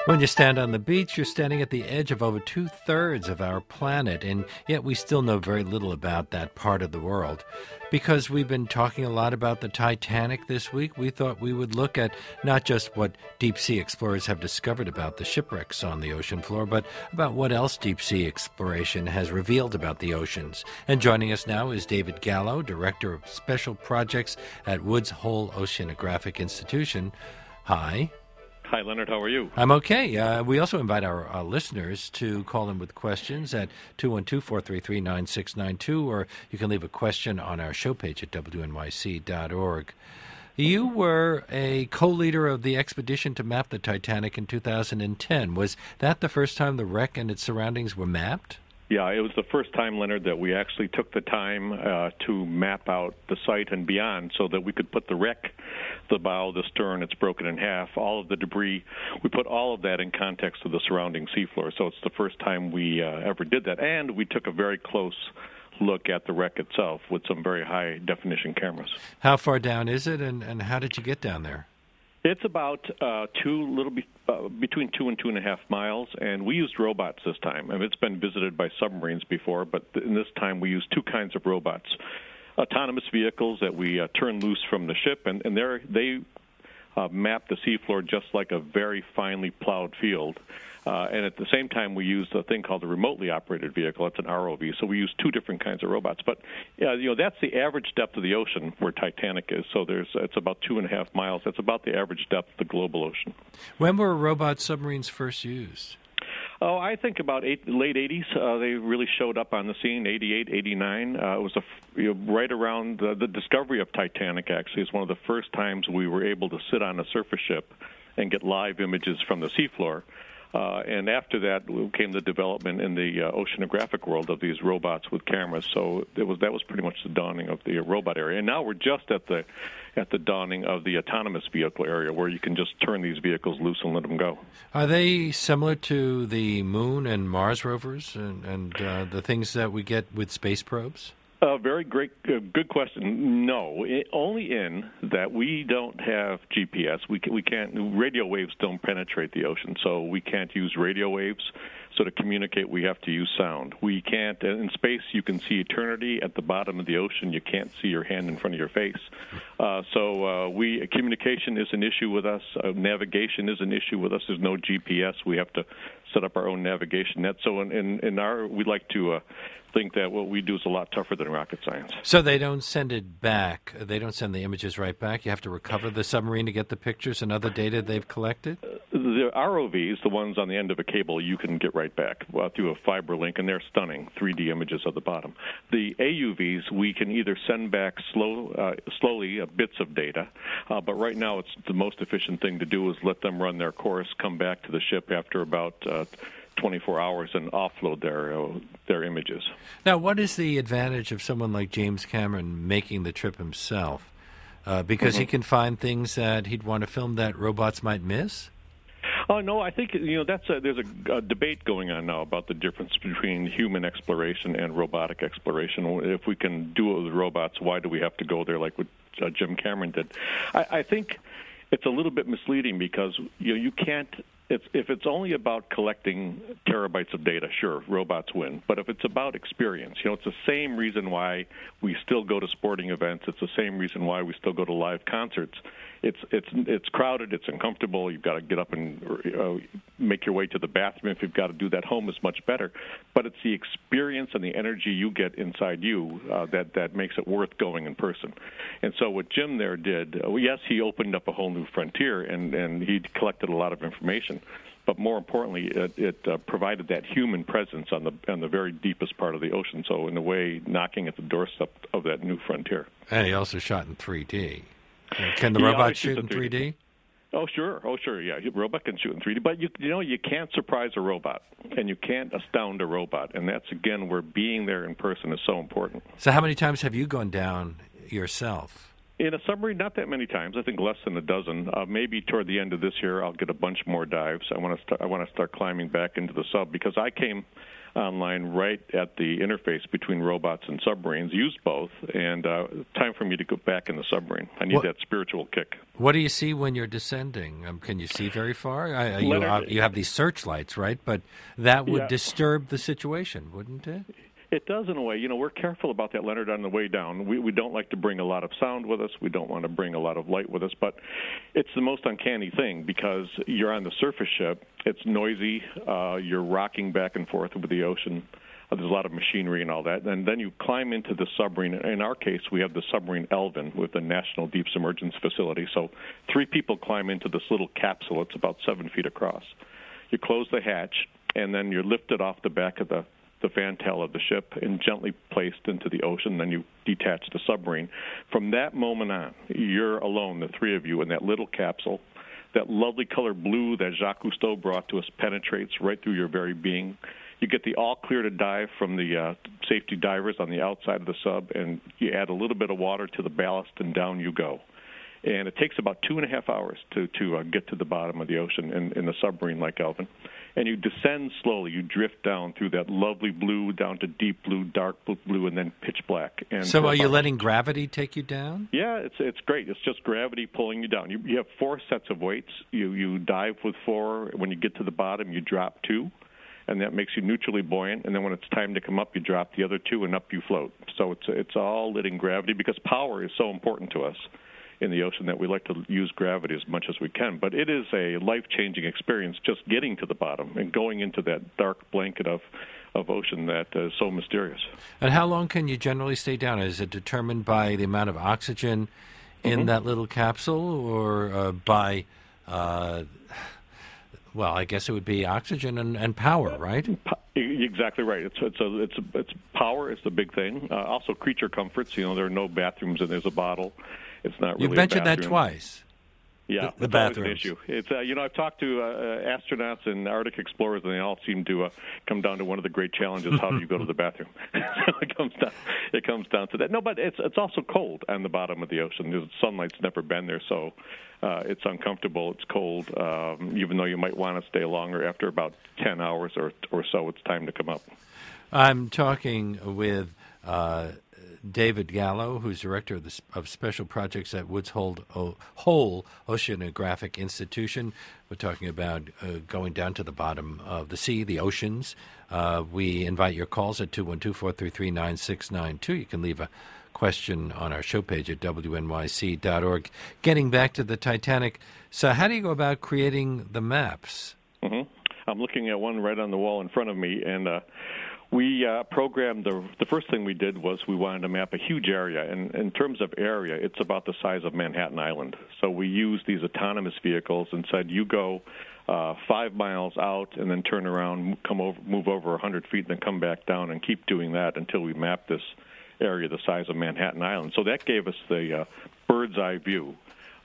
When you stand on the beach, you're standing at the edge of over two-thirds of our planet, and yet we still know very little about that part of the world. Because we've been talking a lot about the Titanic this week, we thought we would look at not just what deep-sea explorers have discovered about the shipwrecks on the ocean floor, but about what else deep-sea exploration has revealed about the oceans. And joining us now is David Gallo, Director of Special Projects at Woods Hole Oceanographic Institution. Hi. Hi, Leonard. How are you? I'm okay. We also invite our listeners to call in with questions at 212-433-9692, or you can leave a question on our show page at wnyc.org. You were a co-leader of the expedition to map the Titanic in 2010. Was that the first time the wreck and its surroundings were mapped? Yeah, it was the first time, Leonard, that we actually took the time to map out the site and beyond so that we could put the wreck, the bow, the stern, it's broken in half, all of the debris. We put all of that in context of the surrounding seafloor. So it's the first time we ever did that. And we took a very close look at the wreck itself with some very high-definition cameras. How far down is it, and how did you get down there? It's about between 2 and 2.5 miles, and we used robots this time. I mean, it's been visited by submarines before, but in this time we used two kinds of robots. Autonomous vehicles that we turn loose from the ship, and they map the seafloor just like a very finely plowed field. And at the same time, we used a thing called a remotely operated vehicle. It's an ROV. So we use two different kinds of robots. But that's the average depth of the ocean where Titanic is. So it's about 2.5 miles. That's about the average depth of the global ocean. When were robot submarines first used? Oh, I think about late 80s. They really showed up on the scene, 88, 89. It was right around the discovery of Titanic, actually, is one of the first times we were able to sit on a surface ship and get live images from the seafloor. And after that came the development in the oceanographic world of these robots with cameras. So that was pretty much the dawning of the robot area. And now we're just at the dawning of the autonomous vehicle area, where you can just turn these vehicles loose and let them go. Are they similar to the Moon and Mars rovers and the things that we get with space probes? Very great, good question. No, only in that we don't have GPS. We can't. Radio waves don't penetrate the ocean, so we can't use radio waves. So to communicate, we have to use sound. We can't. In space, you can see eternity. At the bottom of the ocean, you can't see your hand in front of your face. Communication is an issue with us. Navigation is an issue with us. There's no GPS. We have to set up our own navigation net. So we like to think that what we do is a lot tougher than rocket science. So they don't send it back. They don't send the images right back. You have to recover the submarine to get the pictures and other data they've collected? The ROVs, the ones on the end of a cable, you can get right back through a fiber link, and they're stunning 3D images of the bottom. The AUVs, we can either send back slowly bits of data, but right now it's the most efficient thing to do is let them run their course, come back to the ship after about 24 hours and offload their images. Now, what is the advantage of someone like James Cameron making the trip himself? Because he can find things that he'd want to film that robots might miss? Oh, no, I think there's a debate going on now about the difference between human exploration and robotic exploration. If we can do it with robots, why do we have to go there like what Jim Cameron did? I think it's a little bit misleading because you can't. If it's only about collecting terabytes of data, sure, robots win. But if it's about experience, it's the same reason why we still go to sporting events. It's the same reason why we still go to live concerts. It's crowded. It's uncomfortable. You've got to get up and make your way to the bathroom. If you've got to do that, home is much better. But it's the experience and the energy you get inside you that makes it worth going in person. And so what Jim there did, yes, he opened up a whole new frontier, and he collected a lot of information. But more importantly, it provided that human presence on the very deepest part of the ocean. So in a way, knocking at the doorstep of that new frontier. And he also shot in 3D. Can the robot shoot in 3D? Oh, sure. Yeah, a robot can shoot in 3D. But you can't surprise a robot, and you can't astound a robot. And that's, again, where being there in person is so important. So how many times have you gone down yourself? In a submarine, not that many times. I think less than a dozen. Maybe toward the end of this year, I'll get a bunch more dives. I want to start climbing back into the sub because I came online right at the interface between robots and submarines, used both, and time for me to go back in the submarine. I need that spiritual kick. What do you see when you're descending? Can you see very far? You have these searchlights, right? But that would disturb the situation, wouldn't it? It does in a way. We're careful about that, Leonard, on the way down. We don't like to bring a lot of sound with us. We don't want to bring a lot of light with us. But it's the most uncanny thing because you're on the surface ship. It's noisy. You're rocking back and forth with the ocean. There's a lot of machinery and all that. And then you climb into the submarine. In our case, we have the submarine Elvin with the National Deep Submergence Facility. So 3 people climb into this little capsule. It's about 7 feet across. You close the hatch, and then you're lifted off the back of the fantail of the ship and gently placed into the ocean. Then you detach the submarine. From that moment on, you're alone, the 3 of you, in that little capsule. That lovely color blue that Jacques Cousteau brought to us penetrates right through your very being. You get the all clear to dive from the safety divers on the outside of the sub, and you add a little bit of water to the ballast, and down you go. And it takes about 2.5 hours to get to the bottom of the ocean in a submarine like Elvin. And you descend slowly. You drift down through that lovely blue down to deep blue, dark blue, and then pitch black. And so are you letting gravity take you down? Yeah, it's great. It's just gravity pulling you down. You have 4 sets of weights. You dive with 4. When you get to the bottom, you drop 2. And that makes you neutrally buoyant. And then when it's time to come up, you drop the other 2, and up you float. So it's all letting gravity, because power is so important to us in the ocean that we like to use gravity as much as we can. But it is a life-changing experience just getting to the bottom and going into that dark blanket of ocean that is so mysterious. And how long can you generally stay down? Is it determined by the amount of oxygen in that little capsule, or by... well, I guess it would be oxygen and power, right? Exactly right. It's power is the big thing. Also, creature comforts. There are no bathrooms, and there's a bottle. It's not really. You mentioned that twice. Yeah, the bathroom issue. It's I've talked to astronauts and Arctic explorers, and they all seem to come down to one of the great challenges: how do you go to the bathroom? So it comes down to that. No, but it's also cold on the bottom of the ocean. The sunlight's never been there, so it's uncomfortable. It's cold, even though you might want to stay longer. After about 10 hours or so, it's time to come up. I'm talking with David Gallo, who's director of special projects at Woods Hole Oceanographic Institution. We're talking about going down to the bottom of the sea, the oceans. We invite your calls at 212-433-9692. You can leave a question on our show page at wnyc.org. Getting back to the Titanic, so how do you go about creating the maps? Mm-hmm. I'm looking at one right on the wall in front of me, and we programmed the first thing we did was we wanted to map a huge area, and in terms of area, it's about the size of Manhattan Island. So we used these autonomous vehicles and said, you go 5 miles out and then turn around, move over 100 feet, and then come back down, and keep doing that until we map this area the size of Manhattan Island. So that gave us the bird's eye view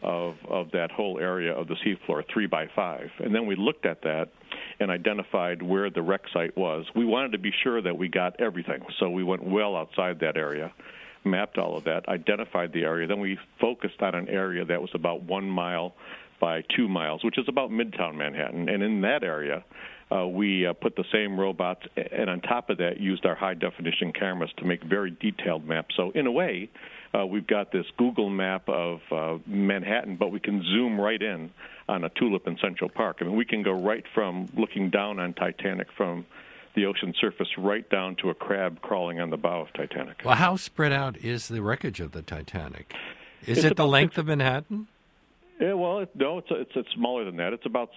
of that whole area of the seafloor, 3 by 5. And then we looked at that and identified where the wreck site was. We wanted to be sure that we got everything, so we went well outside that area, mapped all of that, identified the area. Then we focused on an area that was about 1 mile by 2 miles, which is about Midtown Manhattan. And in that area, we put the same robots, and on top of that, used our high-definition cameras to make very detailed maps. So in a way, we've got this Google map of Manhattan, but we can zoom right in on a tulip in Central Park. I mean, we can go right from looking down on Titanic from the ocean surface right down to a crab crawling on the bow of Titanic. Well, how spread out is the wreckage of the Titanic? Is it the length of Manhattan? Yeah, well, it's smaller than that. It's about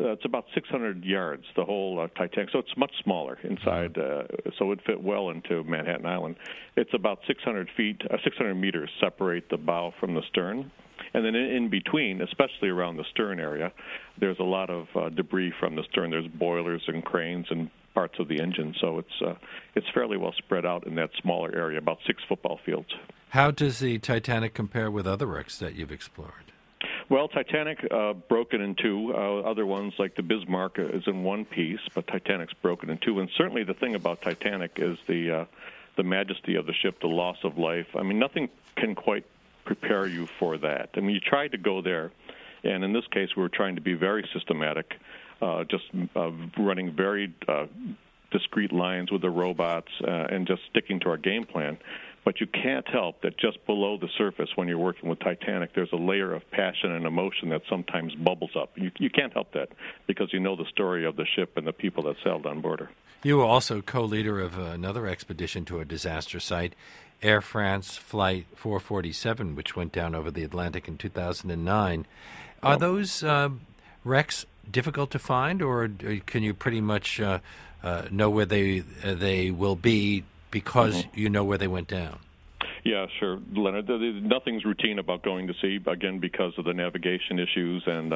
600 yards, the whole Titanic. So it's much smaller inside. So it fit well into Manhattan Island. It's about 600 meters separate the bow from the stern, and then in between, especially around the stern area, there's a lot of debris from the stern. There's boilers and cranes and parts of the engine. So it's fairly well spread out in that smaller area, about 6 football fields. How does the Titanic compare with other wrecks that you've explored? Well, Titanic broken in 2. Other ones like the Bismarck is in 1 piece, but Titanic's broken in 2. And certainly the thing about Titanic is the majesty of the ship, the loss of life. I mean, nothing can quite prepare you for that. I mean, you try to go there, and in this case, we were trying to be very systematic, just running very discrete lines with the robots and just sticking to our game plan. But you can't help that just below the surface when you're working with Titanic, there's a layer of passion and emotion that sometimes bubbles up. You can't help that because you know the story of the ship and the people that sailed on board her. You were also co-leader of another expedition to a disaster site, Air France Flight 447, which went down over the Atlantic in 2009. Are those wrecks difficult to find, or can you pretty much know where they will be because you know where they went down? Yeah, sure, Leonard. Nothing's routine about going to sea, again, because of the navigation issues and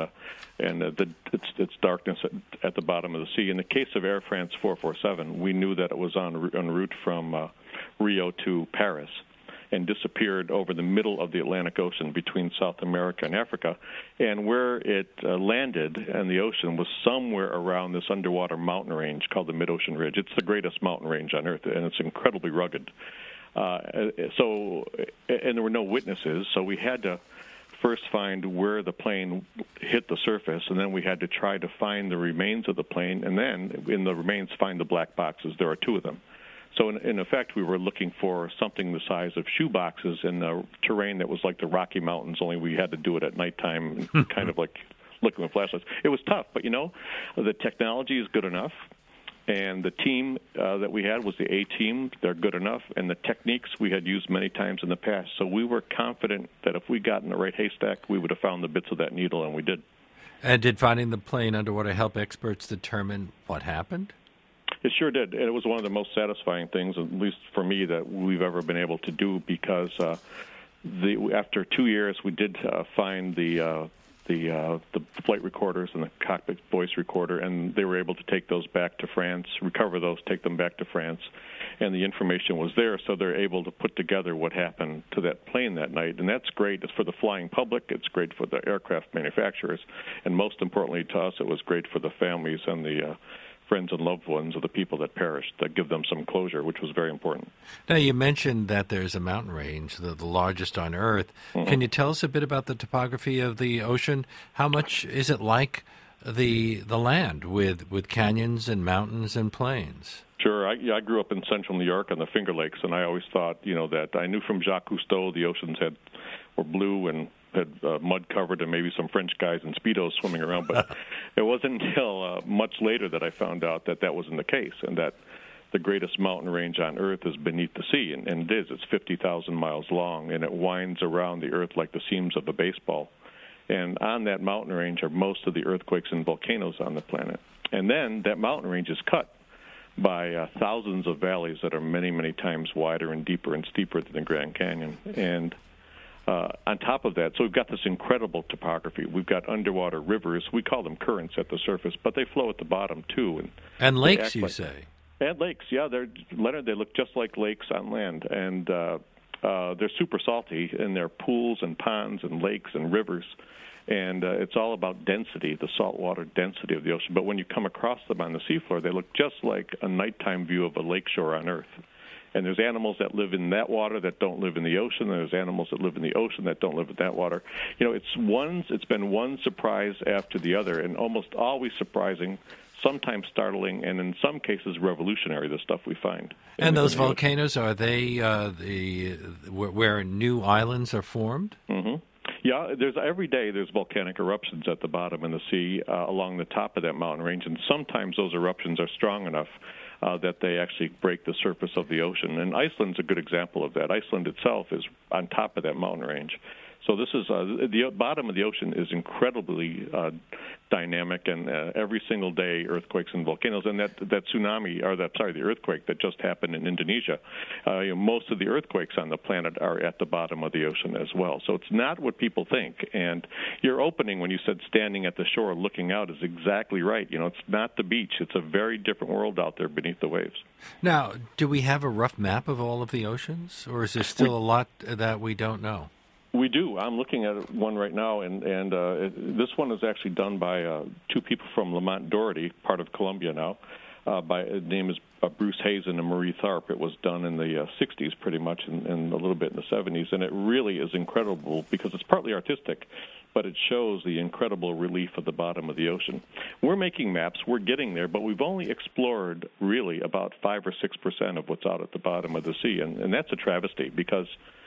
its darkness at the bottom of the sea. In the case of Air France 447, we knew that it was en route from Rio to Paris and disappeared over the middle of the Atlantic Ocean between South America and Africa. And where it landed in the ocean was somewhere around this underwater mountain range called the Mid-Ocean Ridge. It's the greatest mountain range on Earth, and it's incredibly rugged. And there were no witnesses, so we had to first find where the plane hit the surface, and then we had to try to find the remains of the plane, and then in the remains find the black boxes. There are two of them. So in effect, we were looking for something the size of shoe boxes in the terrain that was like the Rocky Mountains, only we had to do it at nighttime, kind of like looking with flashlights. It was tough, but, the technology is good enough. And the team that we had was the A-team. They're good enough. And the techniques we had used many times in the past. So we were confident that if we got in the right haystack, we would have found the bits of that needle, and we did. And did finding the plane underwater help experts determine what happened? It sure did. And it was one of the most satisfying things, at least for me, that we've ever been able to do because after 2 years, we did find the flight recorders and the cockpit voice recorder, and they were able to take those back to France, recover those, take them back to France, and the information was there, so they're able to put together what happened to that plane that night. And that's great. It's for the flying public. It's great for the aircraft manufacturers. And most importantly to us, it was great for the families and the friends and loved ones of the people that perished, that give them some closure, which was very important. Now, you mentioned that there's a mountain range, the largest on Earth. Mm-hmm. Can you tell us a bit about the topography of the ocean? How much is it like the land with canyons and mountains and plains? Sure. I grew up in central New York on the Finger Lakes, and I always thought, that I knew from Jacques Cousteau the oceans were blue and had mud covered and maybe some French guys in Speedos swimming around. But it wasn't until much later that I found out that wasn't the case, and that the greatest mountain range on Earth is beneath the sea. And it is. It's 50,000 miles long, and it winds around the Earth like the seams of a baseball. And on that mountain range are most of the earthquakes and volcanoes on the planet. And then that mountain range is cut by thousands of valleys that are many, many times wider and deeper and steeper than the Grand Canyon. And on top of that, so we've got this incredible topography. We've got underwater rivers. We call them currents at the surface, but they flow at the bottom, too. And lakes, you say? And lakes, yeah. Leonard, they look just like lakes on land. And they're super salty, and they're pools and ponds and lakes and rivers. And it's all about density, the saltwater density of the ocean. But when you come across them on the seafloor, they look just like a nighttime view of a lakeshore on Earth. And there's animals that live in that water that don't live in the ocean. There's animals that live in the ocean that don't live in that water. It's been one surprise after the other, and almost always surprising, sometimes startling, and in some cases revolutionary, the stuff we find. And those volcanoes, are they where new islands are formed? Mm-hmm. Yeah, every day there's volcanic eruptions at the bottom in the sea along the top of that mountain range, and sometimes those eruptions are strong enough that they actually break the surface of the ocean. And Iceland's a good example of that. Iceland itself is on top of that mountain range. So this is the bottom of the ocean is incredibly dynamic, and every single day earthquakes and volcanoes. And that tsunami, the earthquake that just happened in Indonesia, most of the earthquakes on the planet are at the bottom of the ocean as well. So it's not what people think. And your opening when you said standing at the shore looking out is exactly right. It's not the beach. It's a very different world out there beneath the waves. Now, do we have a rough map of all of the oceans, or is there still a lot that we don't know? We do. I'm looking at one right now, and this one is actually done by two people from Lamont Doherty, part of Columbia now. by the name is Bruce Hazen and Marie Tharp. It was done in the 60s pretty much and a little bit in the 70s, and it really is incredible because it's partly artistic, but it shows the incredible relief of the bottom of the ocean. We're making maps, we're getting there, but we've only explored really about 5 or 6% of what's out at the bottom of the sea, and that's a travesty because,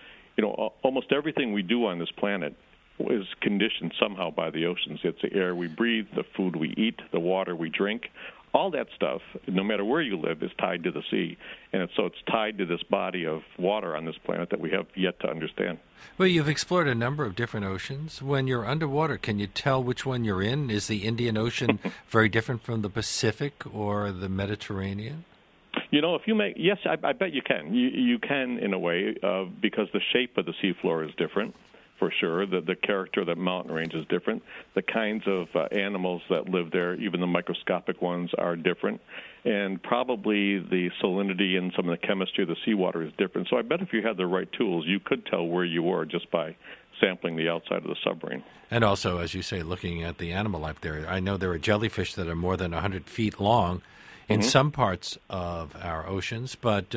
almost everything we do on this planet is conditioned somehow by the oceans. It's the air we breathe, the food we eat, the water we drink. All that stuff, no matter where you live, is tied to the sea. And so it's tied to this body of water on this planet that we have yet to understand. Well, you've explored a number of different oceans. When you're underwater, can you tell which one you're in? Is the Indian Ocean very different from the Pacific or the Mediterranean? If you make, yes, I bet you can. You can in a way because the shape of the seafloor is different. For sure, the character of that mountain range is different. The kinds of animals that live there, even the microscopic ones, are different. And probably the salinity and some of the chemistry of the seawater is different. So I bet if you had the right tools, you could tell where you were just by sampling the outside of the submarine. And also, as you say, looking at the animal life there, I know there are jellyfish that are more than 100 feet long in some parts of our oceans, but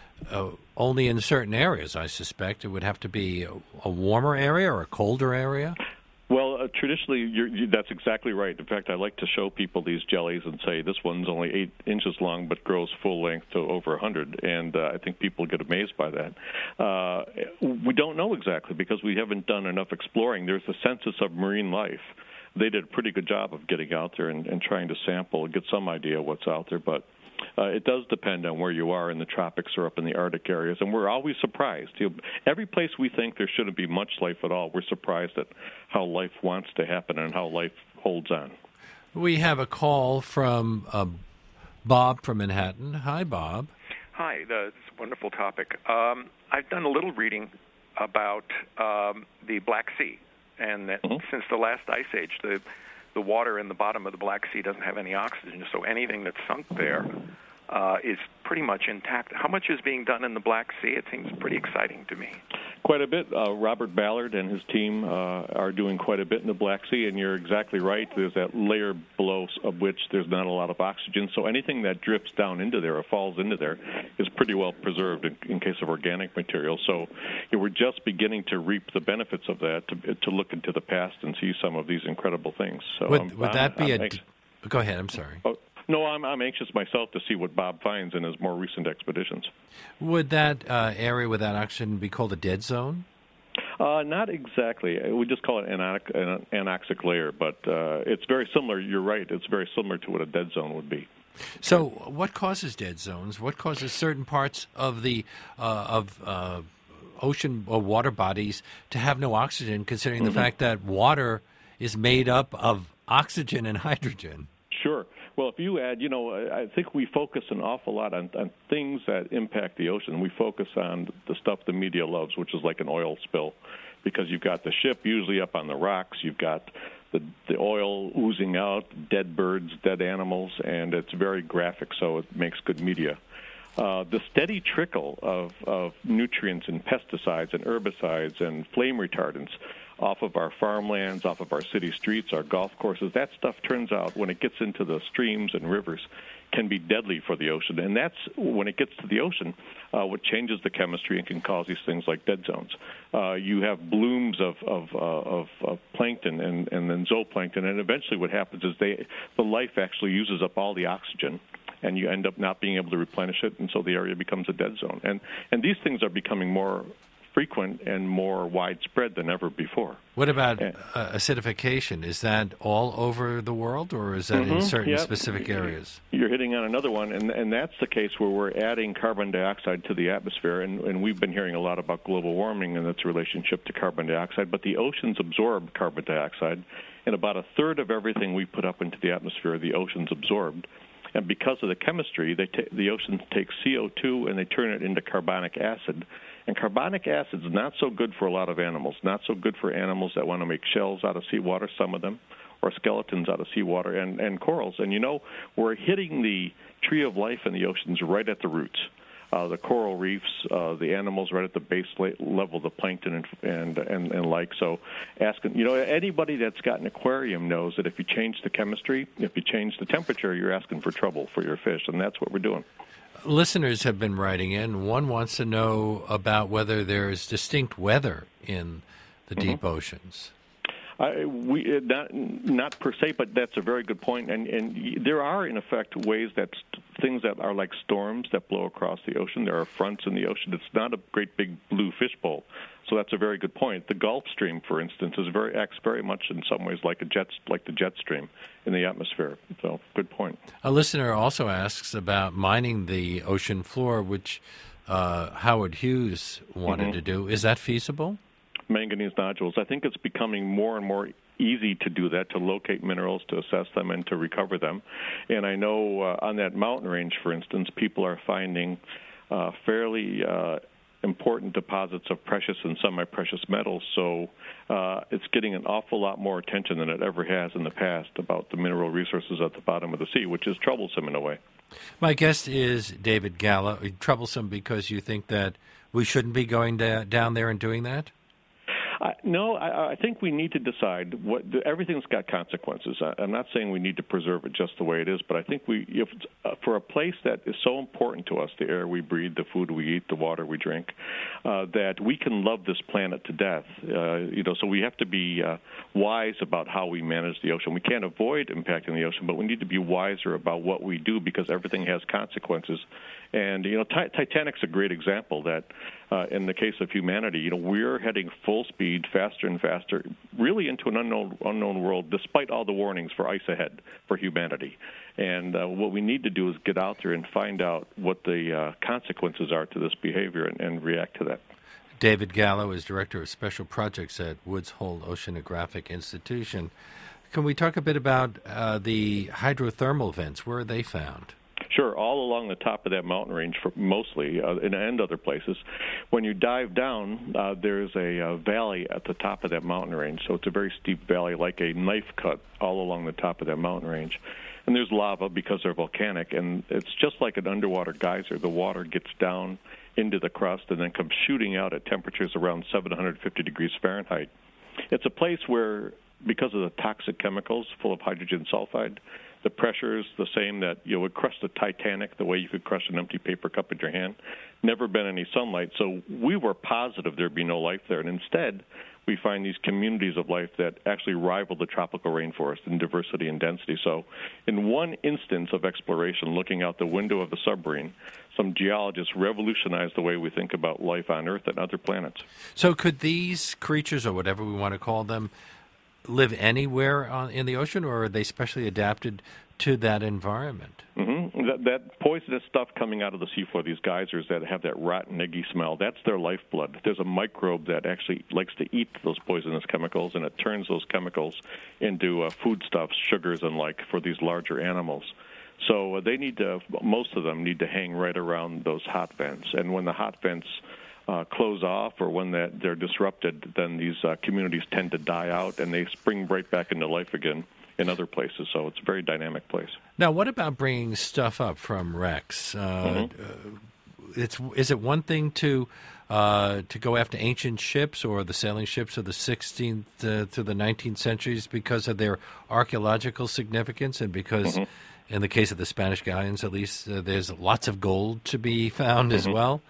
only in certain areas, I suspect. It would have to be a warmer area or a colder area? Well, traditionally, that's exactly right. In fact, I like to show people these jellies and say this one's only 8 inches long but grows full length to over 100, and I think people get amazed by that. We don't know exactly because we haven't done enough exploring. There's the Census of Marine Life. They did a pretty good job of getting out there and trying to sample and get some idea of what's out there, but it does depend on where you are in the tropics or up in the Arctic areas, and we're always surprised. Every place we think there shouldn't be much life at all, we're surprised at how life wants to happen and how life holds on. We have a call from Bob from Manhattan. Hi, Bob. Hi, it's a wonderful topic. I've done a little reading about the Black Sea, and that since the last ice age, the water in the bottom of the Black Sea doesn't have any oxygen, so anything that's sunk there is pretty much intact. How much is being done in the Black Sea? It seems pretty exciting to me. Quite a bit. Robert Ballard and his team are doing quite a bit in the Black Sea, and you're exactly right. There's that layer below of which there's not a lot of oxygen, so anything that drips down into there or falls into there is pretty well preserved in case of organic material. So we're just beginning to reap the benefits of that, to look into the past and see some of these incredible things. So would that be Go ahead, I'm sorry. No, I'm anxious myself to see what Bob finds in his more recent expeditions. Would that area without oxygen be called a dead zone? Not exactly. We just call it an anoxic layer, but it's very similar. You're right. It's very similar to what a dead zone would be. So what causes dead zones? What causes certain parts of the ocean or water bodies to have no oxygen, considering the fact that water is made up of oxygen and hydrogen? Sure. Well, if you add, I think we focus an awful lot on things that impact the ocean. We focus on the stuff the media loves, which is like an oil spill, because you've got the ship usually up on the rocks, you've got the oil oozing out, dead birds, dead animals, and it's very graphic, so it makes good media. The steady trickle of nutrients and pesticides and herbicides and flame retardants off of our farmlands, off of our city streets, our golf courses, that stuff turns out, when it gets into the streams and rivers, can be deadly for the ocean. And that's, when it gets to the ocean, what changes the chemistry and can cause these things like dead zones. You have blooms of plankton and then zooplankton, and eventually what happens is the life actually uses up all the oxygen, and you end up not being able to replenish it, and so the area becomes a dead zone. And these things are becoming more frequent and more widespread than ever before. What about acidification? Is that all over the world, or is that in certain specific areas? You're hitting on another one, and that's the case where we're adding carbon dioxide to the atmosphere, and we've been hearing a lot about global warming and its relationship to carbon dioxide, but the oceans absorb carbon dioxide, and about a third of everything we put up into the atmosphere, the oceans absorbed. And because of the chemistry, the oceans take CO2 and they turn it into carbonic acid. And carbonic acid is not so good for a lot of animals, not so good for animals that want to make shells out of seawater, some of them, or skeletons out of seawater, and corals. And we're hitting the tree of life in the oceans right at the roots. the coral reefs, the animals right at the base level, the plankton and like. So asking, anybody that's got an aquarium knows that if you change the chemistry, if you change the temperature, you're asking for trouble for your fish, and that's what we're doing. Listeners have been writing in. One wants to know about whether there is distinct weather in the deep oceans. Not per se, but that's a very good point. And there are, in effect, ways that things that are like storms that blow across the ocean. There are fronts in the ocean. It's not a great big blue fishbowl. So that's a very good point. The Gulf Stream, for instance, acts very much in some ways like the jet stream in the atmosphere. So good point. A listener also asks about mining the ocean floor, which Howard Hughes wanted to do. Is that feasible? Manganese nodules. I think it's becoming more and more easy to do that, to locate minerals, to assess them, and to recover them. And I know on that mountain range, for instance, people are finding fairly important deposits of precious and semi-precious metals. So it's getting an awful lot more attention than it ever has in the past about the mineral resources at the bottom of the sea, which is troublesome in a way. My guest is David Gallo. Troublesome because you think that we shouldn't be going down there and doing that? No, I think we need to decide everything's got consequences. I'm not saying we need to preserve it just the way it is, but I think for a place that is so important to us, the air we breathe, the food we eat, the water we drink, that we can love this planet to death. So we have to be wise about how we manage the ocean. We can't avoid impacting the ocean, but we need to be wiser about what we do because everything has consequences. And, Titanic's a great example that in the case of humanity, we're heading full speed, faster and faster, really into an unknown world, despite all the warnings for ice ahead for humanity. And what we need to do is get out there and find out what the consequences are to this behavior and react to that. David Gallo is Director of Special Projects at Woods Hole Oceanographic Institution. Can we talk a bit about the hydrothermal vents? Where are they found? Sure, all along the top of that mountain range, mostly, and other places. When you dive down, there's a valley at the top of that mountain range. So it's a very steep valley, like a knife cut, all along the top of that mountain range. And there's lava because they're volcanic, and it's just like an underwater geyser. The water gets down into the crust and then comes shooting out at temperatures around 750 degrees Fahrenheit. It's a place where, because of the toxic chemicals full of hydrogen sulfide, the pressure is the same that you would crush the Titanic the way you could crush an empty paper cup in your hand. Never been any sunlight, so we were positive there'd be no life there. And instead, we find these communities of life that actually rival the tropical rainforest in diversity and density. So in one instance of exploration, looking out the window of the submarine, some geologists revolutionized the way we think about life on Earth and other planets. So could these creatures, or whatever we want to call them, live anywhere in the ocean, or are they specially adapted to that environment? Mm-hmm. That poisonous stuff coming out of the seafloor, these geysers that have that rotten, eggy smell, that's their lifeblood. There's a microbe that actually likes to eat those poisonous chemicals, and it turns those chemicals into foodstuffs, sugars, and like for these larger animals. So most of them need to hang right around those hot vents. And when the hot vents close off or when they're disrupted, then these communities tend to die out and they spring right back into life again in other places. So it's a very dynamic place. Now, what about bringing stuff up from wrecks? Is it one thing to go after ancient ships or the sailing ships of the 16th to the 19th centuries because of their archaeological significance and because, in the case of the Spanish galleons at least, there's lots of gold to be found as well?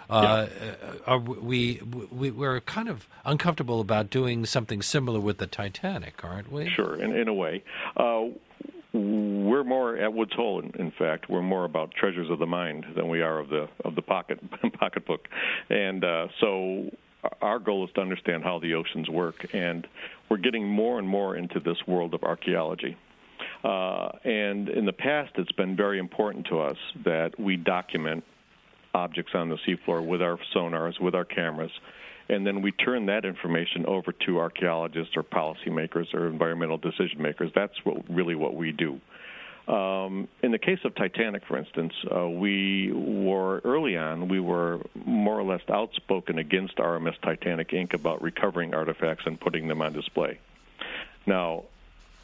We're kind of uncomfortable about doing something similar with the Titanic, aren't we? Sure, in a way. We're more at Woods Hole. In fact, we're more about treasures of the mind than we are of the pocketbook, and so our goal is to understand how the oceans work, and we're getting more and more into this world of archaeology. And in the past, it's been very important to us that we document objects on the seafloor with our sonars, with our cameras, and then we turn that information over to archaeologists or policymakers or environmental decision makers. That's really what we do. In the case of Titanic, for instance, we were more or less outspoken against RMS Titanic Inc. about recovering artifacts and putting them on display. Now,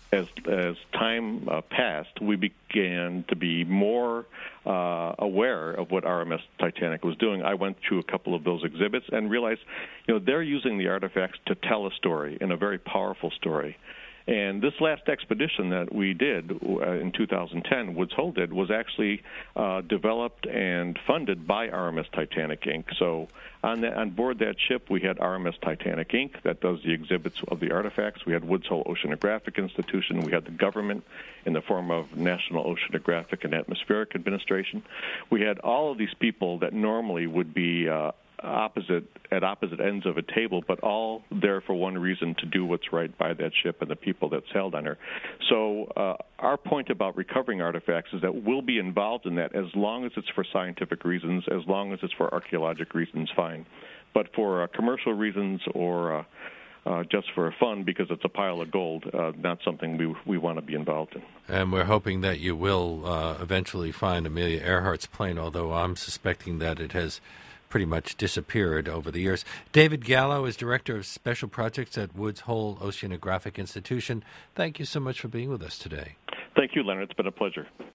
as time passed, we began to be more aware of what RMS Titanic was doing. I went to a couple of those exhibits and realized, they're using the artifacts to tell a story, and a very powerful story. And this last expedition that we did in 2010, Woods Hole did, was actually developed and funded by RMS Titanic, Inc. So on board that ship, we had RMS Titanic, Inc. that does the exhibits of the artifacts. We had Woods Hole Oceanographic Institution. We had the government in the form of National Oceanographic and Atmospheric Administration. We had all of these people that normally would be opposite ends of a table, but all there for one reason: to do what's right by that ship and the people that sailed on her. So our point about recovering artifacts is that we'll be involved in that as long as it's for scientific reasons, as long as it's for archaeologic reasons, fine. But for commercial reasons or just for fun because it's a pile of gold, not something we want to be involved in. And we're hoping that you will eventually find Amelia Earhart's plane, although I'm suspecting that it has pretty much disappeared over the years. David Gallo is Director of Special Projects at Woods Hole Oceanographic Institution. Thank you so much for being with us today. Thank you, Leonard. It's been a pleasure.